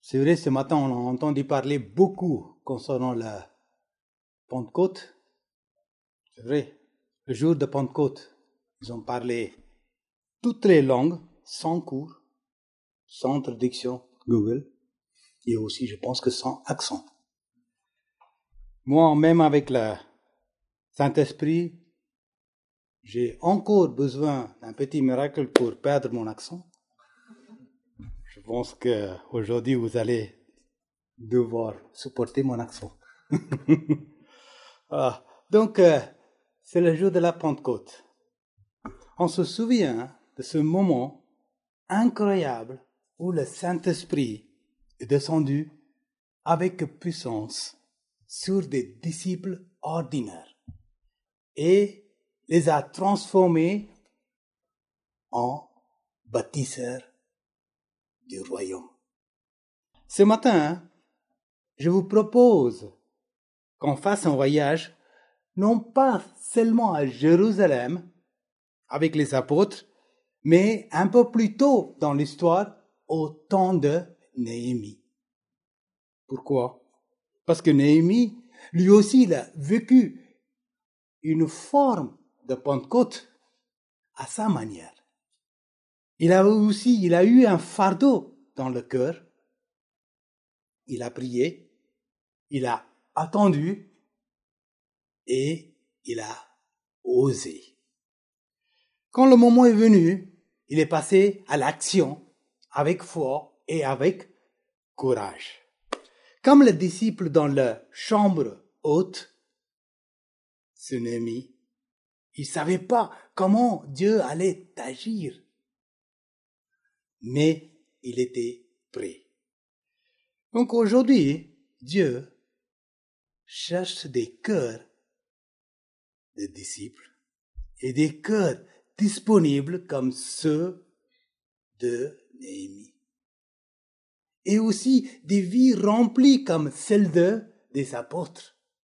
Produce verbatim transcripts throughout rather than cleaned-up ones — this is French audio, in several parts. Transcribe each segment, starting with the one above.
C'est vrai, ce matin, on a entendu parler beaucoup concernant la Pentecôte. C'est vrai, le jour de Pentecôte, ils ont parlé toutes les langues, sans cours, sans traduction Google, et aussi, je pense que sans accent. Moi, même avec le Saint-Esprit, j'ai encore besoin d'un petit miracle pour perdre mon accent. Je pense qu'aujourd'hui, vous allez devoir supporter mon accent. Voilà. Donc, euh, c'est le jour de la Pentecôte. On se souvient de ce moment incroyable où le Saint-Esprit est descendu avec puissance sur des disciples ordinaires et les a transformés en bâtisseurs du royaume. Ce matin, je vous propose qu'on fasse un voyage, non pas seulement à Jérusalem avec les apôtres, mais un peu plus tôt dans l'histoire, au temps de Néhémie. Pourquoi? Parce que Néhémie, lui aussi, il a vécu une forme de Pentecôte à sa manière. Il a aussi, il a eu un fardeau dans le cœur. Il a prié, il a attendu et il a osé. Quand le moment est venu, il est passé à l'action avec foi et avec courage. Comme les disciples dans la chambre haute, ce Néhémie, il ne savait pas comment Dieu allait agir, mais il était prêt. Donc aujourd'hui, Dieu cherche des cœurs de disciples et des cœurs disponibles comme ceux de Néhémie. Et aussi des vies remplies comme celles de, des apôtres.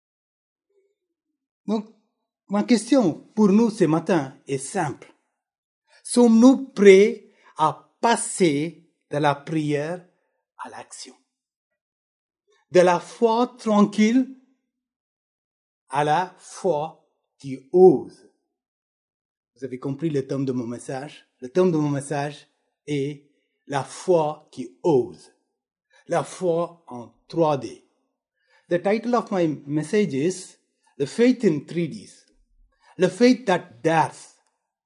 Donc, ma question pour nous ce matin est simple. Sommes-nous prêts à passer de la prière à l'action? De la foi tranquille à la foi qui ose. Vous avez compris le thème de mon message? Le thème de mon message est la foi qui ose. La foi en trois D. The title of my message is The Faith in three Ds. The faith that dares.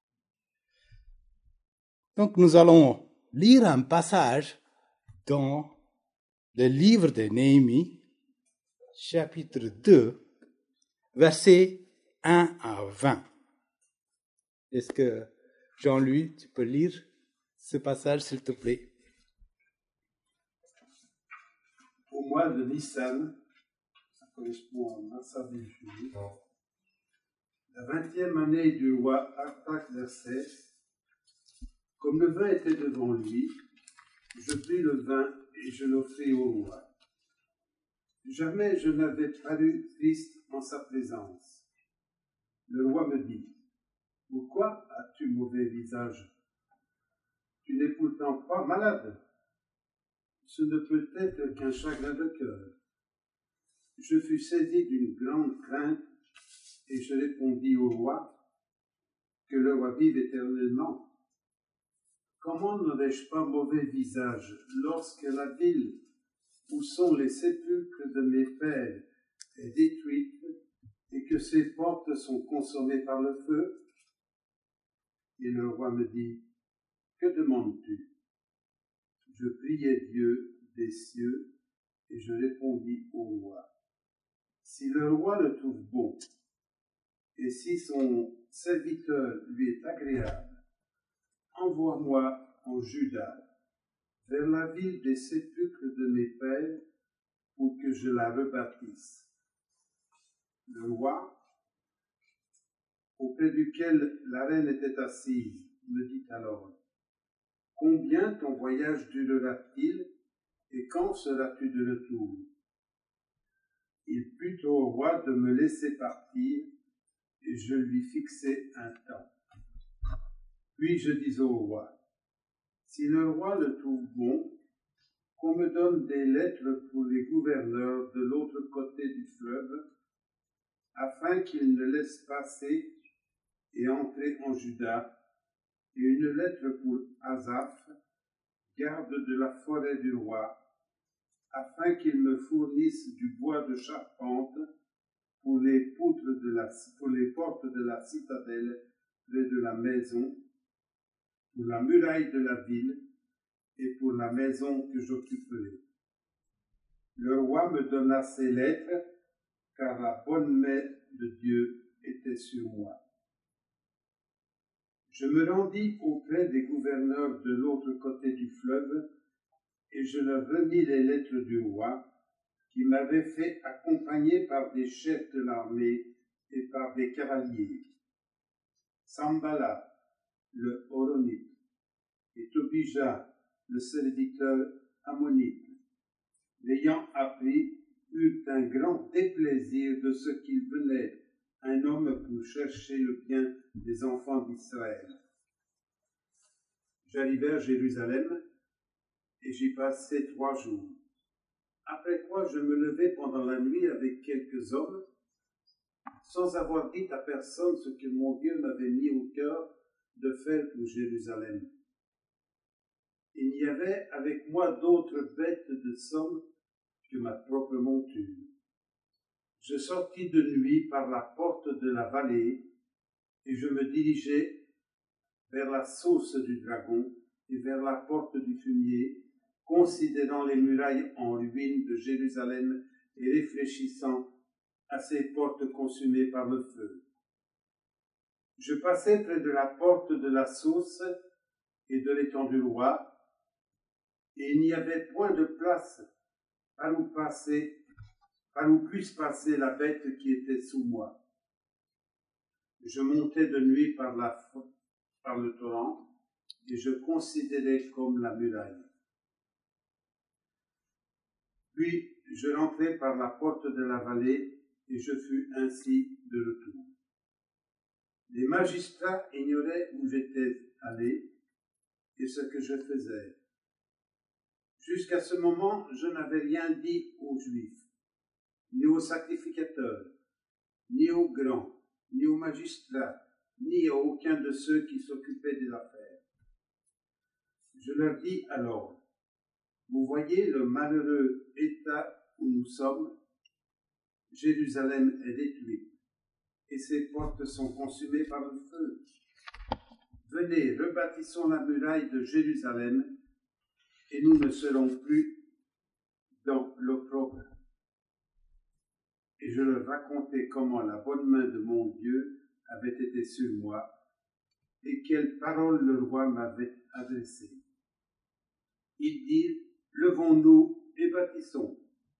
Donc nous allons lire un passage dans le livre de Néhémie, chapitre deux, versets un à vingt. Est-ce que Jean-Louis, tu peux lire ce passage, s'il te plaît? Au mois de Nissan, ça correspond à Massavé juillet, la vingtième année du roi Artaxerxès, comme le vin était devant lui, je pris le vin et je l'offris au roi. Jamais je n'avais paru triste en sa présence. Le roi me dit, « Pourquoi as-tu mauvais visage? Tu n'es pourtant pas malade. Ce ne peut être qu'un chagrin de cœur. » Je fus saisi d'une grande crainte et je répondis au roi, « Que le roi vive éternellement. Comment n'aurais-je pas mauvais visage lorsque la ville où sont les sépulcres de mes pères est détruite et que ses portes sont consommées par le feu? » Et le roi me dit, « Que demandes-tu? » Je priai Dieu des cieux et je répondis au roi, « Si le roi le trouve bon, et si son serviteur lui est agréable, envoie-moi en Juda, vers la ville des sépulcres de mes pères, pour que je la rebâtisse. » Le roi, auprès duquel la reine était assise, me dit alors, « Combien ton voyage durera-t-il, et quand seras-tu de retour? » Il plut au roi de me laisser partir, et je lui fixai un temps. Puis je dis au roi, « Si le roi le trouve bon, qu'on me donne des lettres pour les gouverneurs de l'autre côté du fleuve, afin qu'ils ne laissent passer et entrer en Juda, et une lettre pour Asaph, garde de la forêt du roi, afin qu'il me fournisse du bois de charpente pour les poutres de la, pour les portes de la citadelle près de la maison, pour la muraille de la ville et pour la maison que j'occuperai. Le roi me donna ces lettres, car la bonne main de Dieu était sur moi. Je me rendis auprès des gouverneurs de l'autre côté du fleuve, et je leur remis les lettres du roi, qui m'avait fait accompagner par des chefs de l'armée et par des cavaliers. Sambala, le Horonite, et Tobija, le serviteur ammonite, l'ayant appris, eurent un grand déplaisir de ce qu'il venait un homme pour chercher le bien des enfants d'Israël. J'arrivai à Jérusalem, et j'y passai trois jours. Après quoi je me levai pendant la nuit avec quelques hommes, sans avoir dit à personne ce que mon Dieu m'avait mis au cœur de faire pour Jérusalem. Il n'y avait avec moi d'autres bêtes de somme que ma propre monture. Je sortis de nuit par la porte de la vallée, et je me dirigeai vers la source du dragon et vers la porte du fumier, considérant les murailles en ruine de Jérusalem et réfléchissant à ces portes consumées par le feu. Je passai près de la porte de la source et de l'étang du roi, et il n'y avait point de place par où passer, par où puisse passer la bête qui était sous moi. Je montai de nuit par, la, par le torrent, et je considérais comme la muraille. Puis je rentrai par la porte de la vallée, et je fus ainsi de retour. Les magistrats ignoraient où j'étais allé et ce que je faisais. Jusqu'à ce moment, je n'avais rien dit aux Juifs, ni aux sacrificateurs, ni aux grands, ni aux magistrats, ni à aucun de ceux qui s'occupaient des affaires. Je leur dis alors, vous voyez le malheureux état où nous sommes, Jérusalem est détruite, et ses portes sont consumées par le feu. Venez, rebâtissons la muraille de Jérusalem, et nous ne serons plus dans l'opprobre. Et je leur racontai comment la bonne main de mon Dieu avait été sur moi, et quelles paroles le roi m'avait adressées. Ils dirent, levons-nous et bâtissons.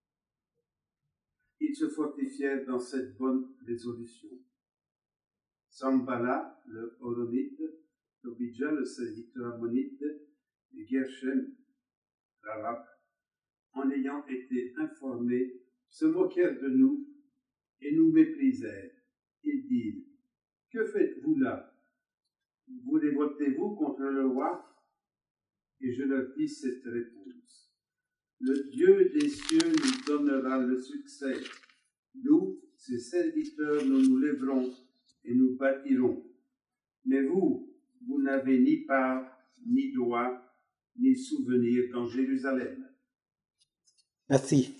Ils se fortifièrent dans cette bonne résolution. Sambala, le Horonite, Tobija, le serviteur ammonite, et Gershom, l'arabe, en ayant été informés, se moquèrent de nous et nous méprisèrent. Ils dirent, que faites-vous là? Vous révoltez-vous contre le roi? Et je leur dis cette réponse. Le Dieu des cieux nous donnera le succès. Nous, ses serviteurs, nous nous lèverons et nous bâtirons. Mais vous, vous n'avez ni part, ni droit, ni souvenir dans Jérusalem. Merci.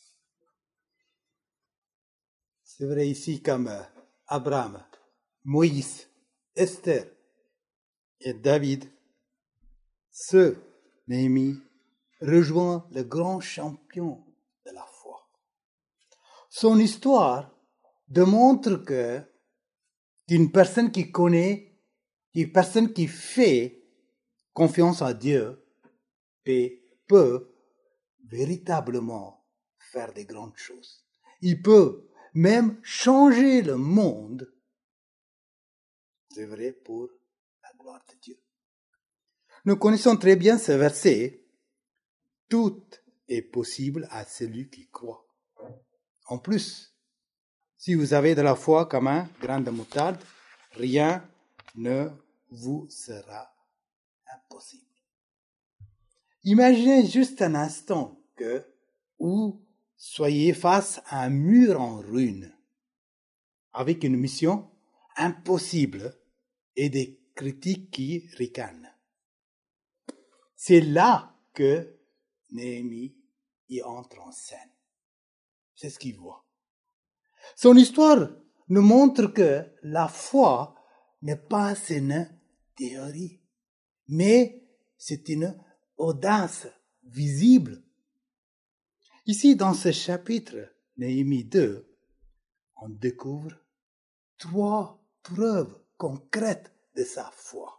C'est vrai ici comme Abraham, Moïse, Esther et David, ce Néhémie rejoint le grand champion de la foi. Son histoire démontre que qu'une personne qui connaît, une personne qui fait confiance à Dieu et peut véritablement faire des grandes choses. Il peut même changer le monde. C'est vrai pour la gloire de Dieu. Nous connaissons très bien ce verset. Tout est possible à celui qui croit. En plus, si vous avez de la foi comme un grain de moutarde, rien ne vous sera impossible. Imaginez juste un instant que vous soyez face à un mur en ruine, avec une mission impossible et des critiques qui ricanent. C'est là que Néhémie y entre en scène. C'est ce qu'il voit. Son histoire nous montre que la foi n'est pas une théorie, mais c'est une audace visible. Ici, dans ce chapitre, Néhémie deux, on découvre trois preuves concrètes de sa foi.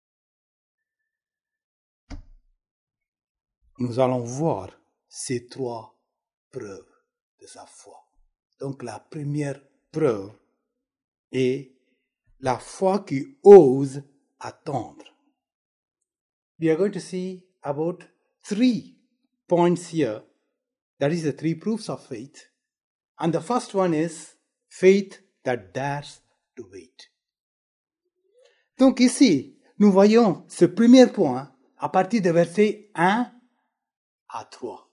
Nous allons voir ces trois preuves de sa foi. Donc la première preuve est la foi qui ose attendre. We are going to see about three points here. That is the three proofs of faith. And the first one is faith that dares to wait. Donc ici, nous voyons ce premier point à partir de versets un à trois.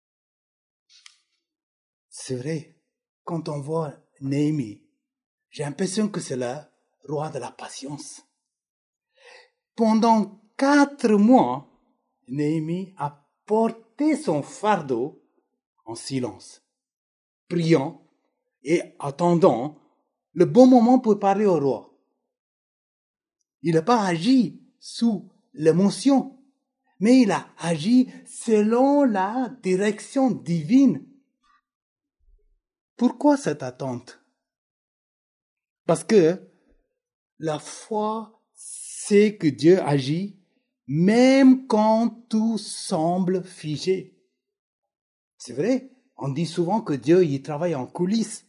C'est vrai, quand on voit Néhémie, j'ai l'impression que c'est le roi de la patience. Pendant quatre mois, Néhémie a porté son fardeau en silence, priant et attendant le bon moment pour parler au roi. Il n'a pas agi sous l'émotion, mais il a agi selon la direction divine. Pourquoi cette attente? Parce que la foi sait que Dieu agit même quand tout semble figé. C'est vrai, on dit souvent que Dieu y travaille en coulisses.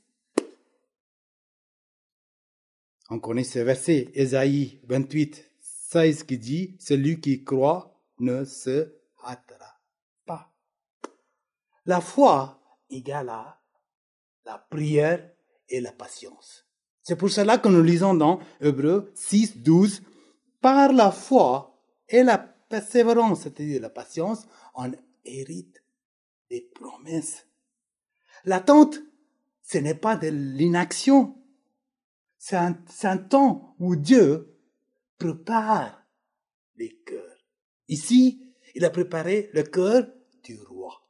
On connaît ce verset, Ésaïe vingt-huit, seize, qui dit « Celui qui croit ne se hâtera pas ». La foi égale à la prière et la patience. C'est pour cela que nous lisons dans Hébreux six, douze, « Par la foi et la persévérance, c'est-à-dire la patience, on hérite des promesses. » L'attente, ce n'est pas de l'inaction. C'est un, c'est un temps où Dieu prépare les cœurs. Ici, il a préparé le cœur du roi.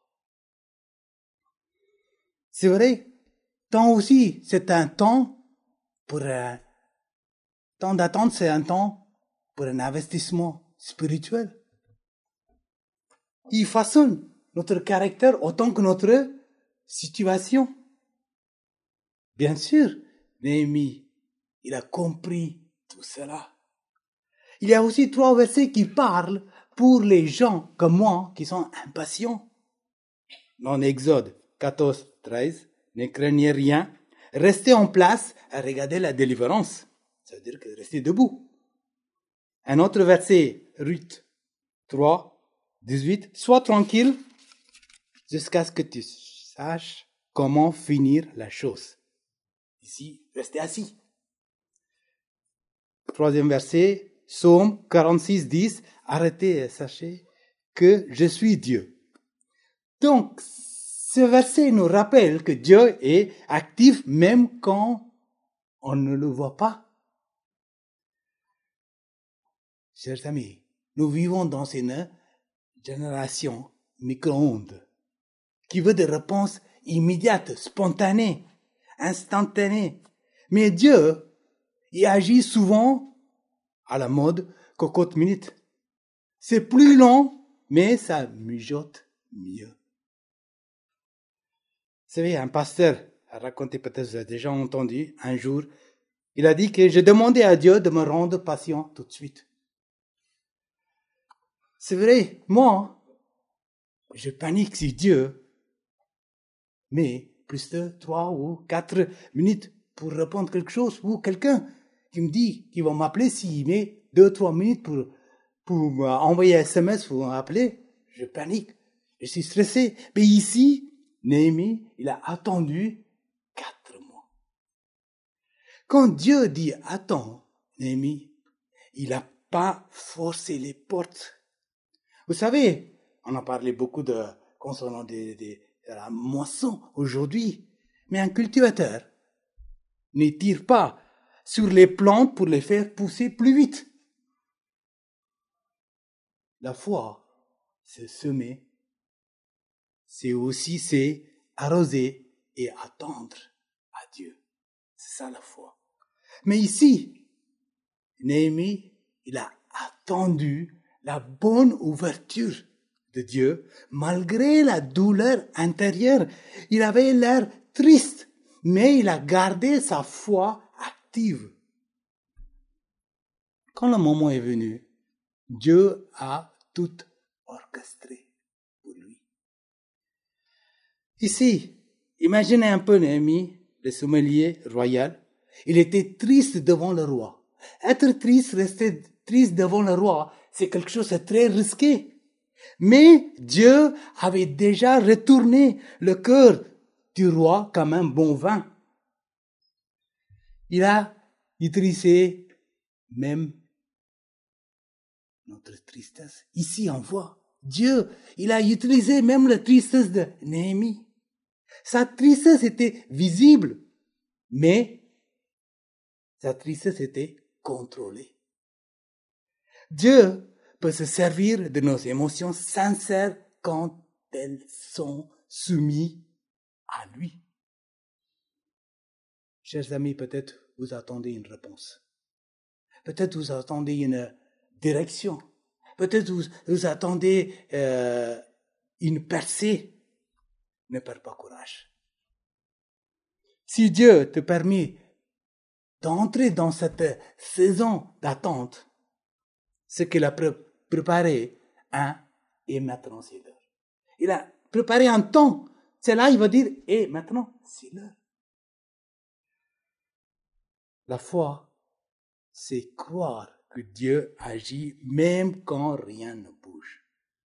C'est vrai, temps aussi, c'est un temps pour un temps d'attente, c'est un temps pour un investissement spirituel. Il façonne notre caractère autant que notre situation. Bien sûr, Néhémie, il a compris tout cela. Il y a aussi trois versets qui parlent pour les gens comme moi qui sont impatients. Dans Exode quatorze, treize, ne craignez rien, restez en place et regardez la délivrance. Ça veut dire que restez debout. Un autre verset, Ruth trois, dix-huit, sois tranquille jusqu'à ce que tu saches comment finir la chose. Ici, restez assis. Troisième verset, Psaume quarante-six, dix, arrêtez et sachez que je suis Dieu. Donc, ce verset nous rappelle que Dieu est actif même quand on ne le voit pas. Chers amis, nous vivons dans une génération micro-ondes qui veut des réponses immédiates, spontanées, instantanées. Mais Dieu, il agit souvent à la mode cocotte minute. C'est plus long, mais ça mijote mieux. Vous savez, un pasteur a raconté, peut-être vous avez déjà entendu, un jour, il a dit que j'ai demandé à Dieu de me rendre patient tout de suite. C'est vrai, moi, je panique si Dieu met plus de trois ou quatre minutes pour répondre quelque chose, ou quelqu'un qui me dit qu'il va m'appeler s'il met deux, trois minutes pour, pour m'envoyer un S M S ou m'appeler, je panique, je suis stressé. Mais ici, Néhémie, il a attendu quatre mois. Quand Dieu dit attends, Néhémie, il n'a pas forcé les portes. Vous savez, On a parlé beaucoup de, concernant des, des, de la moisson aujourd'hui. Mais un cultivateur ne tire pas sur les plantes pour les faire pousser plus vite. La foi, c'est semer. C'est aussi c'est arroser et attendre à Dieu. C'est ça la foi. Mais ici, Néhémie, il a attendu la bonne ouverture de Dieu, malgré la douleur intérieure. Il avait l'air triste, mais il a gardé sa foi active. Quand le moment est venu, Dieu a tout orchestré pour lui. Ici, imaginez un peu Néhémie, le sommelier royal. Il était triste devant le roi. Être triste, rester triste devant le roi, c'est quelque chose de très risqué. Mais Dieu avait déjà retourné le cœur du roi comme un bon vin. Il a utilisé même notre tristesse. Ici, on voit Dieu, il a utilisé même la tristesse de Néhémie. Sa tristesse était visible, mais sa tristesse était contrôlée. Dieu peut se servir de nos émotions sincères quand elles sont soumises à lui. Chers amis, peut-être vous attendez une réponse. Peut-être vous attendez une direction. Peut-être vous, vous attendez euh, une percée. Ne perds pas courage. Si Dieu te permet d'entrer dans cette saison d'attente, ce qu'il a pré- préparé, hein, et maintenant c'est l'heure. Il a préparé un temps. C'est là, il va dire, et maintenant c'est l'heure. La foi, c'est croire que Dieu agit même quand rien ne bouge.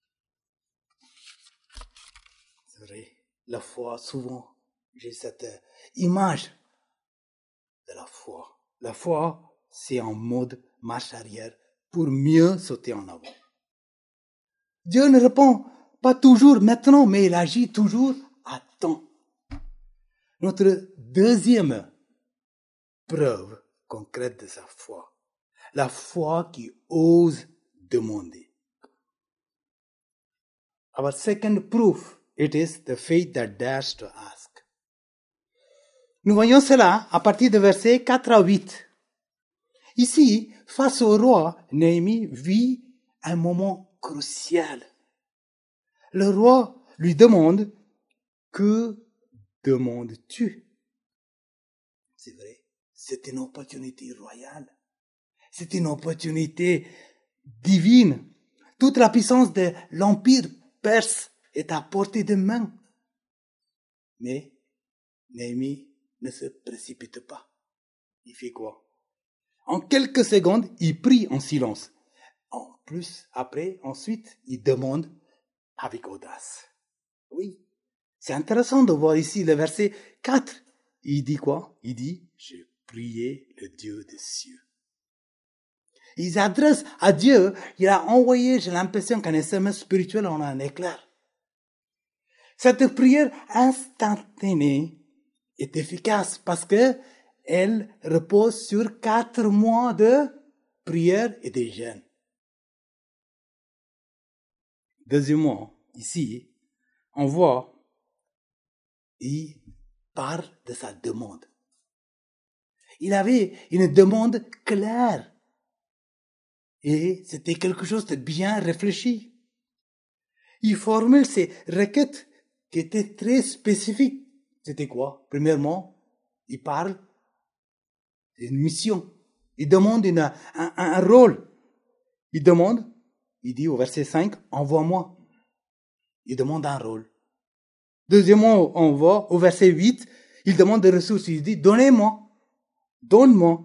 C'est vrai, la foi, souvent, j'ai cette image de la foi. La foi, c'est en mode marche arrière pour mieux sauter en avant. Dieu ne répond pas toujours maintenant, mais il agit toujours à temps. Notre deuxième preuve concrète de sa foi, la foi qui ose demander. Our second proof, it is the faith that dares to ask. Nous voyons cela à partir de versets quatre à huit. Ici, face au roi, Néhémie vit un moment crucial. Le roi lui demande, que demandes-tu? C'est vrai, c'est une opportunité royale. C'est une opportunité divine. Toute la puissance de l'empire perse est à portée de main. Mais Néhémie ne se précipite pas. Il fait quoi? En quelques secondes, il prie en silence. En plus, après, ensuite, il demande avec audace. Oui, c'est intéressant de voir ici le verset quatre. Il dit quoi? Il dit, je priais le Dieu des cieux. Il s'adresse à Dieu. Il a envoyé, j'ai l'impression qu'un S M S spirituel en a un éclair. Cette prière instantanée est efficace parce que elle repose sur quatre mois de prière et de jeûne. Deuxièmement, ici, on voit, il parle de sa demande. Il avait une demande claire. Et c'était quelque chose de bien réfléchi. Il formule ses requêtes qui étaient très spécifiques. C'était quoi? Premièrement, il parle d'une mission. Il demande une, un, un, un rôle. Il demande, il dit au verset cinq, envoie-moi. Il demande un rôle. Deuxièmement, on voit au verset huit, il demande des ressources. Il dit, donnez-moi, donne-moi.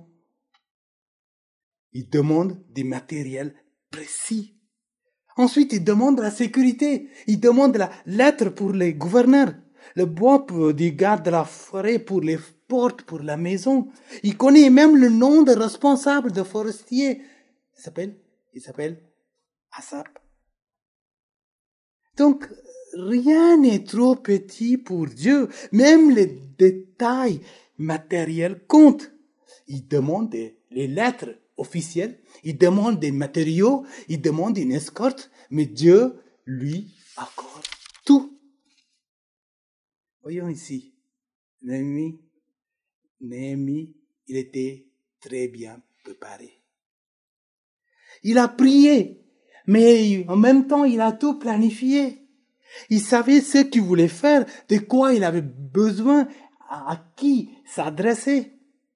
Il demande des matériels précis. Ensuite, il demande la sécurité. Il demande la lettre pour les gouverneurs, le bois pour, du garde de la forêt pour les portes, pour la maison. Il connaît même le nom de responsable de forestier. Il s'appelle, il s'appelle Asap. Donc, rien n'est trop petit pour Dieu. Même les détails matériels comptent. Il demande des, les lettres officielles, il demande des matériaux, il demande une escorte, mais Dieu lui accorde tout. Voyons ici, Néhémie, Néhémie, il était très bien préparé. Il a prié, mais en même temps, il a tout planifié. Il savait ce qu'il voulait faire, de quoi il avait besoin, à qui s'adresser.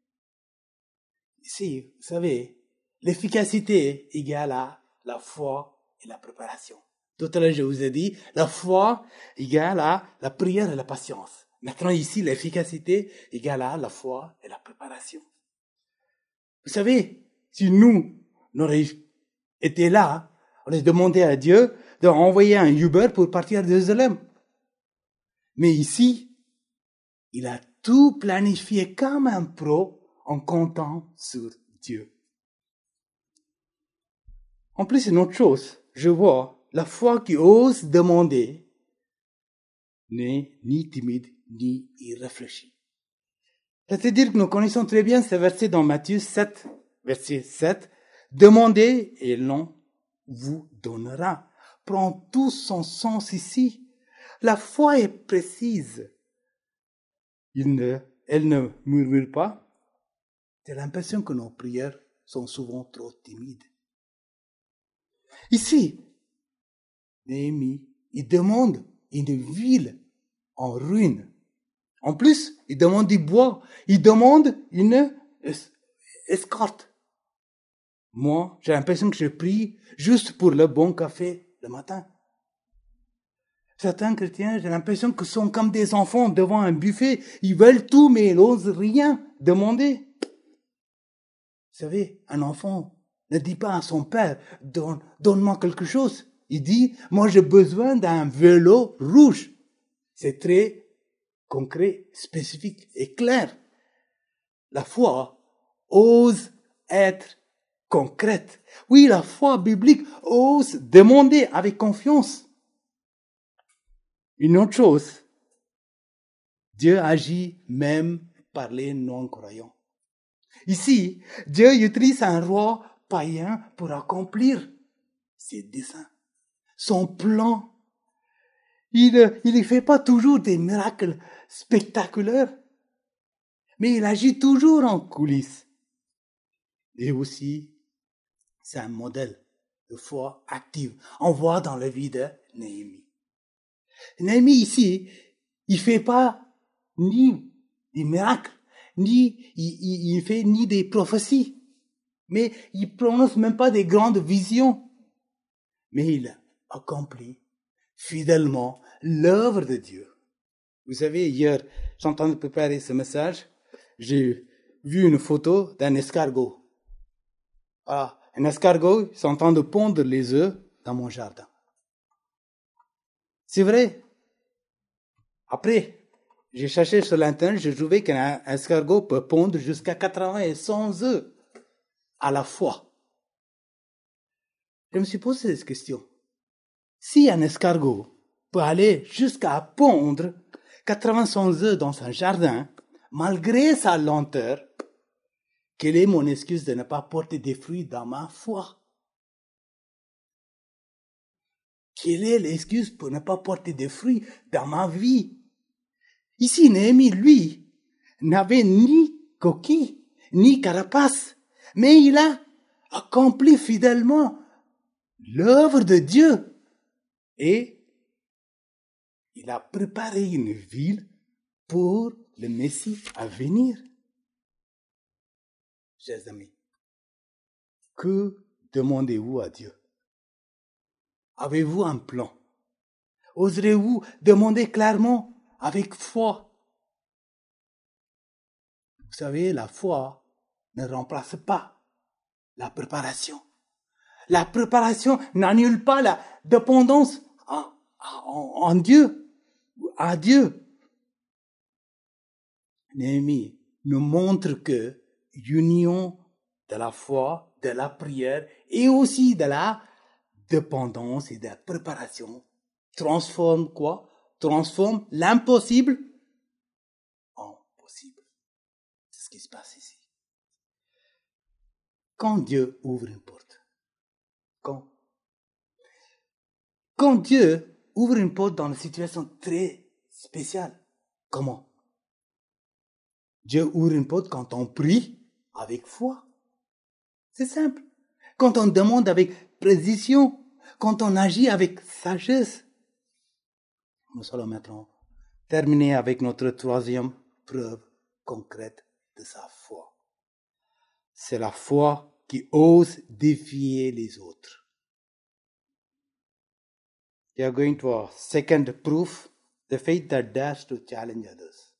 Ici, vous savez, l'efficacité égale à la foi et la préparation. Tout à l'heure, je vous ai dit, la foi égale à la prière et la patience. Maintenant, ici, l'efficacité égale à la foi et la préparation. Vous savez, si nous, nous aurions été là, on aurait demandé à Dieu d'envoyer un Uber pour partir de Jérusalem. Mais ici, il a tout planifié comme un pro en comptant sur Dieu. En plus, une autre chose, je vois, la foi qui ose demander n'est ni timide ni irréfléchie. C'est-à-dire que nous connaissons très bien ce verset dans Matthieu sept, verset sept. Demandez et l'on vous donnera. Prend tout son sens ici. La foi est précise. Il ne, elle ne murmure pas. J'ai l'impression que nos prières sont souvent trop timides. Ici, Néhémie, il demande une ville en ruine. En plus, il demande du bois. Il demande une es- escorte. Moi, j'ai l'impression que je prie juste pour le bon café le matin. Certains chrétiens, j'ai l'impression qu'ils sont comme des enfants devant un buffet. Ils veulent tout, mais ils n'osent rien demander. Vous savez, un enfant ne dit pas à son père, Donne, donne-moi quelque chose. Il dit, moi j'ai besoin d'un vélo rouge. C'est très concret, spécifique et clair. La foi ose être concrète. Oui, la foi biblique ose demander avec confiance. Une autre chose, Dieu agit même par les non-croyants. Ici, Dieu utilise un roi païen pour accomplir ses desseins, son plan. Il ne fait pas toujours des miracles spectaculaires, mais il agit toujours en coulisses. Et aussi, c'est un modèle de foi active. On voit dans la vie de Néhémie. Néhémie ici, il fait pas ni des miracles, ni il, il, il fait ni des prophéties, mais il prononce même pas des grandes visions. Mais il accomplit fidèlement l'œuvre de Dieu. Vous savez, hier, j'entends de préparer ce message, j'ai vu une photo d'un escargot. Voilà, un escargot, il est en train de pondre les œufs dans mon jardin. C'est vrai. Après, j'ai cherché sur l'internet, j'ai trouvé qu'un escargot peut pondre jusqu'à quatre-vingts et cent œufs à la fois. Je me suis posé cette question. Si un escargot peut aller jusqu'à pondre quatre-vingts à cent œufs dans un jardin, malgré sa lenteur, quelle est mon excuse de ne pas porter des fruits dans ma foi? Quelle est l'excuse pour ne pas porter des fruits dans ma vie? Ici, Néhémie, lui, n'avait ni coquille, ni carapace, mais il a accompli fidèlement l'œuvre de Dieu. Et il a préparé une ville pour le Messie à venir. Chers amis, que demandez-vous à Dieu? Avez-vous un plan? Oserez-vous demander clairement avec foi? Vous savez, la foi ne remplace pas la préparation. La préparation n'annule pas la dépendance en, en, en Dieu, à Dieu. Néhémie nous montre que l'union de la foi, de la prière et aussi de la dépendance et de la préparation, transforme quoi? Transforme l'impossible en possible. C'est ce qui se passe ici. Quand Dieu ouvre une porte, quand, quand Dieu ouvre une porte dans une situation très spéciale, comment? Dieu ouvre une porte quand on prie avec foi. C'est simple. Quand on demande avec précision, quand on agit avec sagesse. Nous allons maintenant terminer avec notre troisième preuve concrète de sa foi. C'est la foi qui ose défier les autres. We are going to our second proof, the faith that dares to challenge others.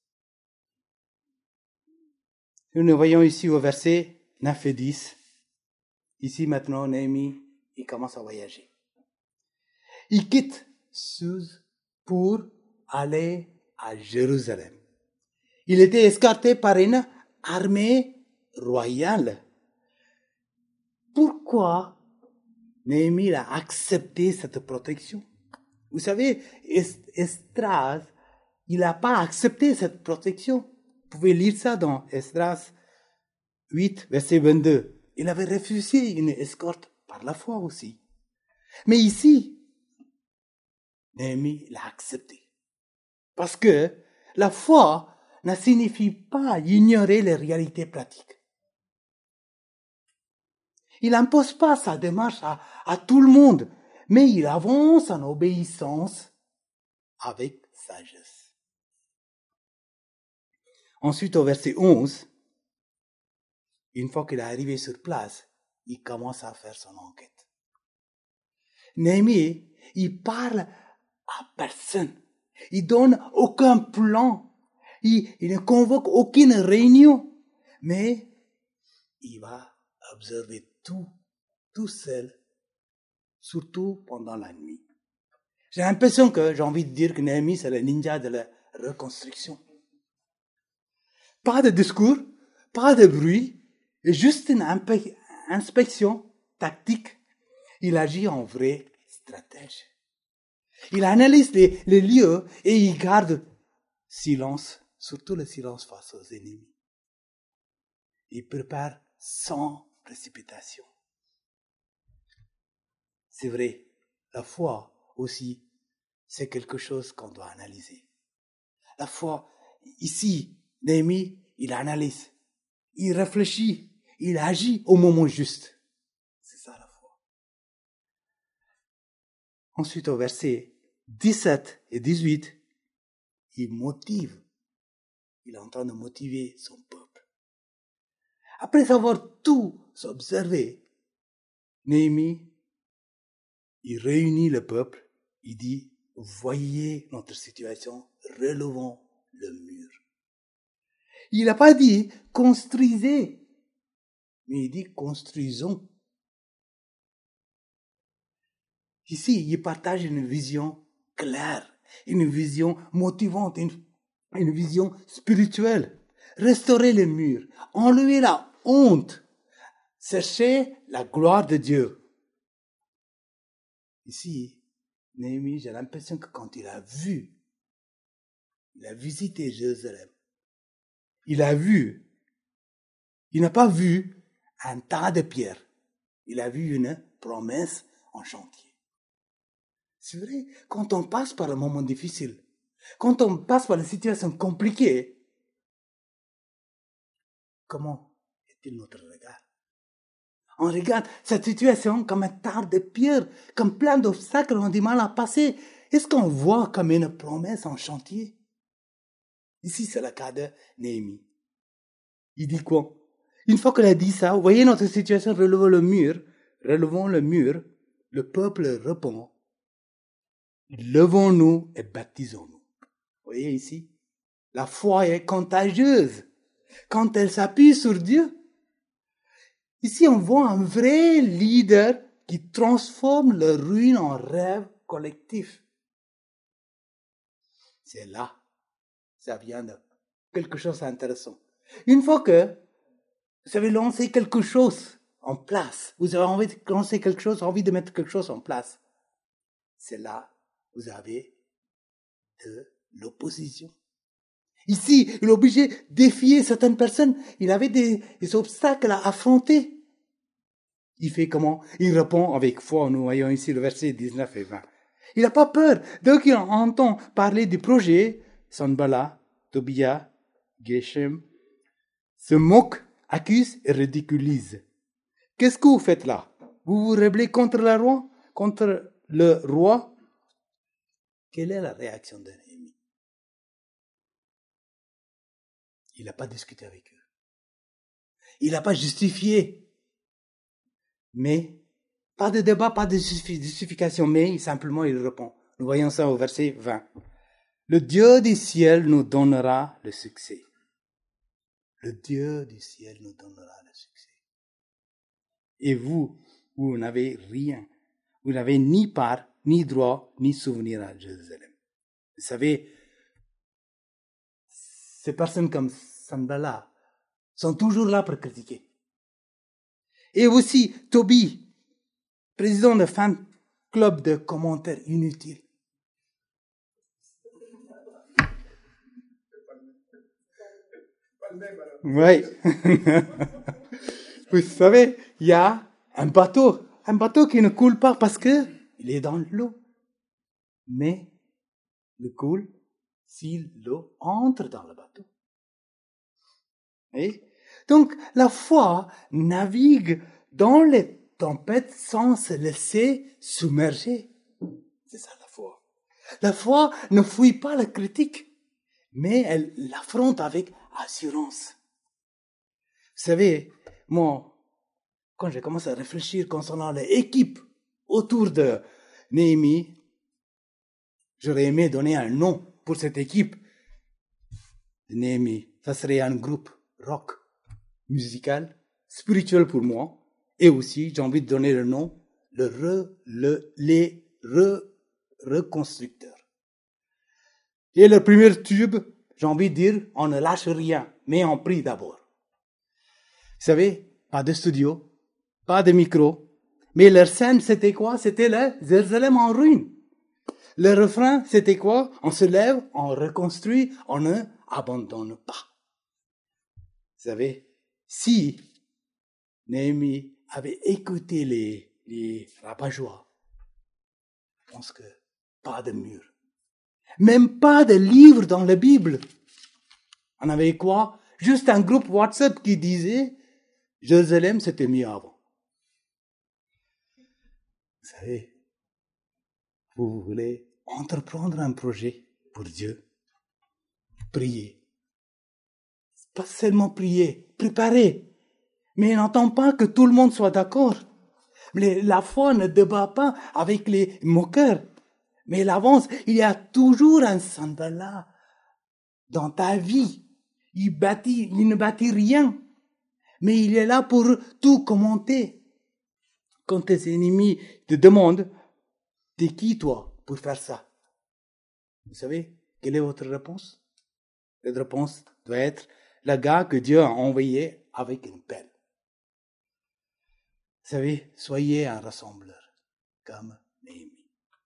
Nous nous voyons ici au verset neuf et dix. Ici maintenant, Néhémie, il commence à voyager. Il quitte Suse pour aller à Jérusalem. Il était escorté par une armée royale. Pourquoi Néhémie a accepté cette protection? Vous savez, Esdras, il n'a pas accepté cette protection. Vous pouvez lire ça dans Esdras huit, verset vingt-deux. Il avait refusé une escorte par la foi aussi. Mais ici, Néhémie l'a accepté. Parce que la foi ne signifie pas ignorer les réalités pratiques. Il n'impose pas sa démarche à, à tout le monde, mais il avance en obéissance avec sagesse. Ensuite, au verset onze, une fois qu'il est arrivé sur place, il commence à faire son enquête. Néhémie, il parle à personne. Il donne aucun plan. Il, il ne convoque aucune réunion. Mais il va observer tout, tout seul, surtout pendant la nuit. J'ai l'impression que j'ai envie de dire que Néhémie, c'est le ninja de la reconstruction. Pas de discours, pas de bruit, juste une impe- inspection tactique. Il agit en vrai stratège. Il analyse les, les lieux et il garde silence, surtout le silence face aux ennemis. Il prépare sans précipitation. C'est vrai, la foi aussi, c'est quelque chose qu'on doit analyser. La foi, ici, Néhémie, il analyse, il réfléchit, il agit au moment juste. C'est ça la foi. Ensuite, au verset dix-sept et dix-huit, il motive. Il est en train de motiver son peuple. Après avoir tout observé, Néhémie, il réunit le peuple, il dit, voyez notre situation, relevons le mur. Il n'a pas dit construisez, mais il dit construisons. Ici, il partage une vision claire, une vision motivante, une, une vision spirituelle. Restaurer le mur, enlever la honte, chercher la gloire de Dieu. Ici, Néhémie, j'ai l'impression que quand il a vu, il a visité Jérusalem, il a vu, il n'a pas vu un tas de pierres, il a vu une promesse en chantier. C'est vrai, quand on passe par un moment difficile, quand on passe par une situation compliquée, comment est-il notre regard? On regarde cette situation comme un tas de pierres, comme plein d'obstacles on a du mal à passer. Est-ce qu'on voit comme une promesse en chantier? Ici, c'est le cas de Néhémie. Il dit quoi? Une fois qu'il a dit ça, vous voyez notre situation, relevons le mur, relevons le mur, le peuple répond, levons-nous et baptisons-nous. Vous voyez ici? La foi est contagieuse. Quand elle s'appuie sur Dieu, ici, on voit un vrai leader qui transforme le ruine en rêve collectif. C'est là, ça vient de quelque chose d'intéressant. Une fois que vous avez lancé quelque chose en place, vous avez envie de lancer quelque chose, envie de mettre quelque chose en place, c'est là vous avez de l'opposition. Ici, il est obligé de défier certaines personnes. Il avait des, des obstacles à affronter. Il fait comment? Il répond avec foi. Nous voyons ici le verset dix-neuf et vingt. Il n'a pas peur. Dès qu'il entend parler du projet, Sanballat, Tobia, Geshem se moque, accuse et ridiculise. Qu'est-ce que vous faites là? Vous vous rebellez contre le roi? Contre le roi? Quelle est la réaction de Néhémie? Il n'a pas discuté avec eux. Il n'a pas justifié. Mais, pas de débat, pas de justification, mais simplement il répond. Nous voyons ça au verset vingt. Le Dieu du ciel nous donnera le succès. Le Dieu du ciel nous donnera le succès. Et vous, vous n'avez rien. Vous n'avez ni part, ni droit, ni souvenir à Jérusalem. Vous savez, ces personnes comme Sanballat sont toujours là pour critiquer. Et aussi, Toby, président de fan club de commentaires inutiles. Oui. Vous savez, il y a un bateau, un bateau qui ne coule pas parce que il est dans l'eau. Mais il coule si l'eau entre dans le bateau. Et donc, la foi navigue dans les tempêtes sans se laisser submerger. C'est ça la foi. La foi ne fuit pas la critique, mais elle l'affronte avec assurance. Vous savez, moi, quand j'ai commencé à réfléchir concernant l'équipe autour de Néhémie, j'aurais aimé donner un nom pour cette équipe de Néhémie. Ça serait un groupe rock, musical, spirituel pour moi. Et aussi, j'ai envie de donner le nom, le re, le, les re, reconstructeurs. Et le premier tube, j'ai envie de dire, on ne lâche rien, mais on prie d'abord. Vous savez, pas de studio, pas de micro, mais leur scène, c'était quoi? C'était le Jérusalem en ruine. Le refrain, c'était quoi? On se lève, on reconstruit, on ne abandonne pas. Vous savez, si Néhémie avait écouté les, les rabat-joie, je pense que pas de mur. Même pas de livre dans la Bible. On avait quoi? Juste un groupe WhatsApp qui disait Jérusalem, c'était mieux avant. Vous savez, vous voulez entreprendre un projet pour Dieu, priez. Pas seulement prier, préparer. Mais il n'entend pas que tout le monde soit d'accord. Mais la foi ne débat pas avec les moqueurs. Mais il avance. Il y a toujours un Sanballat dans ta vie. Il bâtit, il ne bâtit rien. Mais il est là pour tout commenter. Quand tes ennemis te demandent, t'es qui toi pour faire ça? Vous savez, quelle est votre réponse? Votre réponse doit être le gars que Dieu a envoyé avec une pelle. Vous savez, soyez un rassembleur, comme Néhémie.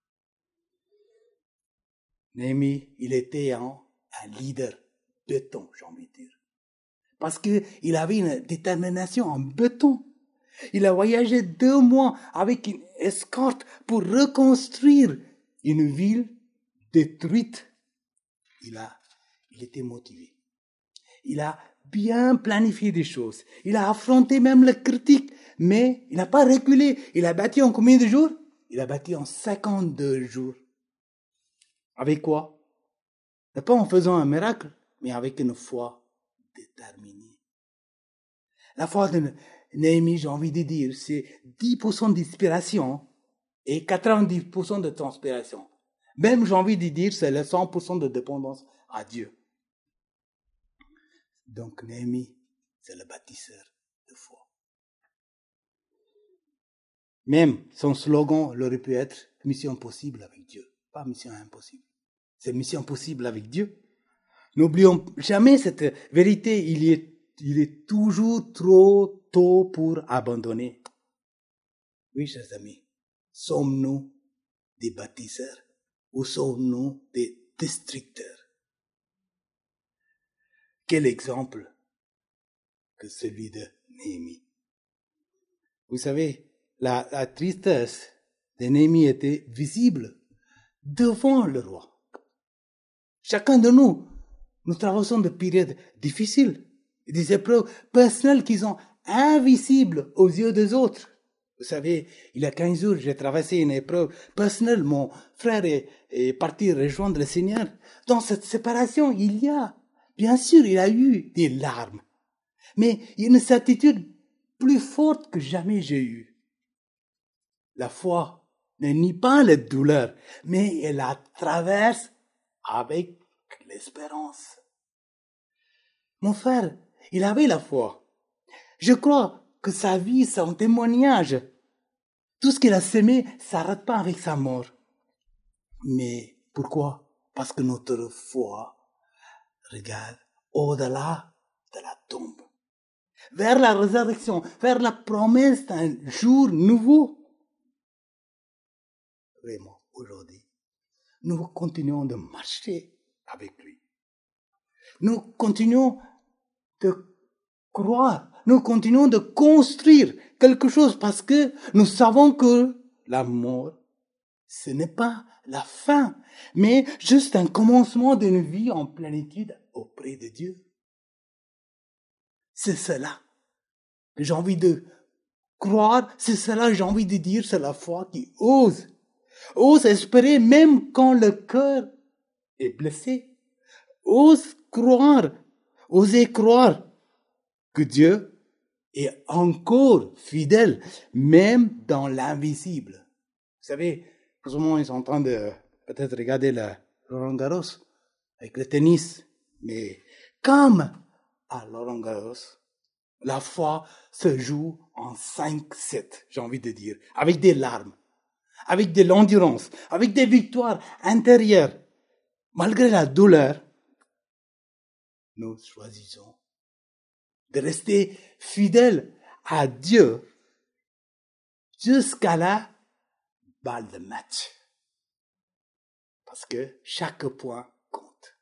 Néhémie, il était un, un leader béton, j'ai envie de dire. Parce qu'il avait une détermination en béton. Il a voyagé deux mois avec une escorte pour reconstruire une ville détruite. Il a, il était motivé. Il a bien planifié des choses. Il a affronté même la critique, mais il n'a pas reculé. Il a bâti en combien de jours? Il a bâti en cinquante-deux jours. Avec quoi? Pas en faisant un miracle, mais avec une foi déterminée. La foi de Néhémie, j'ai envie de dire, c'est dix pour cent d'inspiration et quatre-vingt-dix pour cent de transpiration. Même, j'ai envie de dire, c'est le cent pour cent de dépendance à Dieu. Donc, Néhémie, c'est le bâtisseur de foi. Même, son slogan aurait pu être « Mission possible avec Dieu », pas « Mission impossible ». C'est « Mission possible avec Dieu ». N'oublions jamais cette vérité, il est, il est toujours trop tôt pour abandonner. Oui, chers amis, sommes-nous des bâtisseurs ou sommes-nous des destructeurs? Quel exemple que celui de Néhémie. Vous savez, la, la tristesse de Néhémie était visible devant le roi. Chacun de nous, nous traversons des périodes difficiles, des épreuves personnelles qui sont invisibles aux yeux des autres. Vous savez, il y a quinze jours, j'ai traversé une épreuve personnelle. Mon frère est, est parti rejoindre le Seigneur. Dans cette séparation, il y a, bien sûr, il y a eu des larmes. Mais il y a une certitude plus forte que jamais j'ai eue. La foi ne nie pas la douleur, mais elle la traverse avec l'espérance. Mon frère, il avait la foi. Je crois que sa vie, son témoignage, tout ce qu'il a semé, s'arrête pas avec sa mort. Mais pourquoi? Parce que notre foi regarde au-delà de la tombe, vers la résurrection, vers la promesse d'un jour nouveau. Vraiment, aujourd'hui, nous continuons de marcher avec lui. Nous continuons de croire, nous continuons de construire quelque chose parce que nous savons que la mort, ce n'est pas la fin, mais juste un commencement d'une vie en plénitude auprès de Dieu. C'est cela que j'ai envie de croire, c'est cela que j'ai envie de dire, c'est la foi qui ose, ose espérer même quand le cœur est blessé, ose croire, oser croire que Dieu est encore fidèle, même dans l'invisible. Vous savez, en ce moment, ils sont en train de peut-être regarder le Roland Garros avec le tennis, mais comme à Roland Garros, la foi se joue en cinq sept, j'ai envie de dire, avec des larmes, avec de l'endurance, avec des victoires intérieures. Malgré la douleur, nous choisissons de rester fidèles à Dieu jusqu'à la balle de match. Parce que chaque point compte.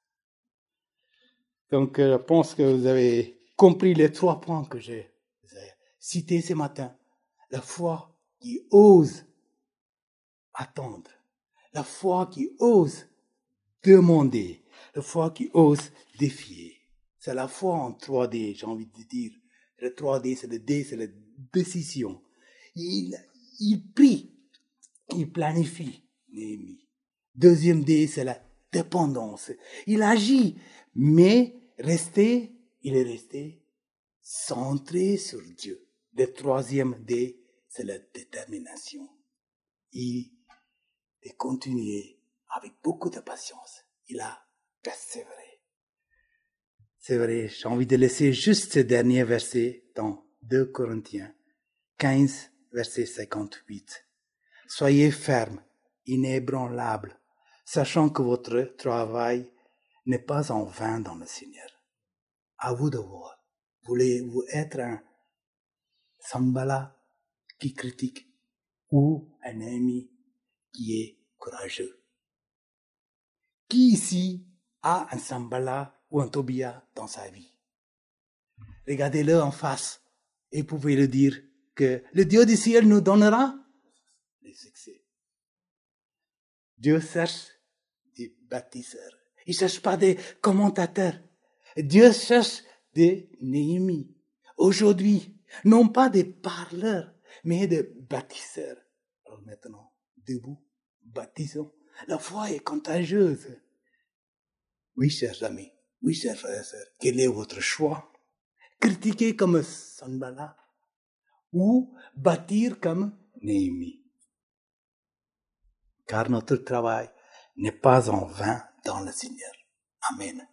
Donc, je pense que vous avez compris les trois points que j'ai cités ce matin. La foi qui ose attendre. La foi qui ose demander. La foi qui ose défier. C'est la foi en trois D, j'ai envie de dire. Le trois D, c'est le D, c'est la décision. Il, il prie, il planifie, Néhémie. Deuxième D, c'est la dépendance. Il agit, mais resté, il est resté centré sur Dieu. Le troisième D, c'est la détermination. Il a continué avec beaucoup de patience. Il a persévéré. C'est vrai, j'ai envie de laisser juste ce dernier verset dans deux Corinthiens quinze, verset cinquante-huit. Soyez fermes, inébranlables, sachant que votre travail n'est pas en vain dans le Seigneur. À vous de voir. Voulez-vous être un Sanballat qui critique ou un ami qui est courageux? Qui ici a un Sanballat ou un Tobia dans sa vie? Regardez-le en face et pouvez le dire que le Dieu du ciel nous donnera le succès. Dieu cherche des bâtisseurs. Il ne cherche pas des commentateurs. Dieu cherche des Néhémies. Aujourd'hui, non pas des parleurs, mais des bâtisseurs. Alors maintenant, debout, bâtissons. La foi est contagieuse. Oui, chers amis, oui, chers frères et sœurs, quel est votre choix? Critiquer comme Sanballat ou bâtir comme Néhémie? Car notre travail n'est pas en vain dans le Seigneur. Amen.